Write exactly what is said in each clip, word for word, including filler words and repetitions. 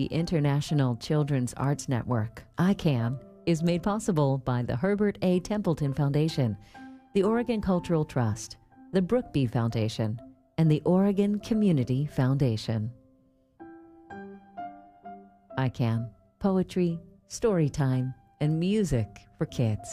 the International Children's Arts Network, I CAN, is made possible by the Herbert A. Templeton Foundation, the Oregon Cultural Trust, the Brookby Foundation, and the Oregon Community Foundation. I CAN, poetry, story time, and music for kids.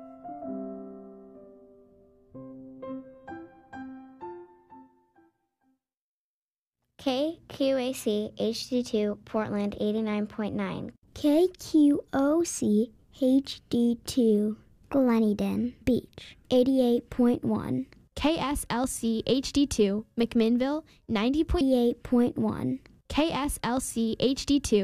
K Q A C H D two Portland eighty-nine point nine. K Q O C H D two Gleneden Beach eighty-eight point one. K S L C H D two McMinnville ninety point eight point one. K S L C H D two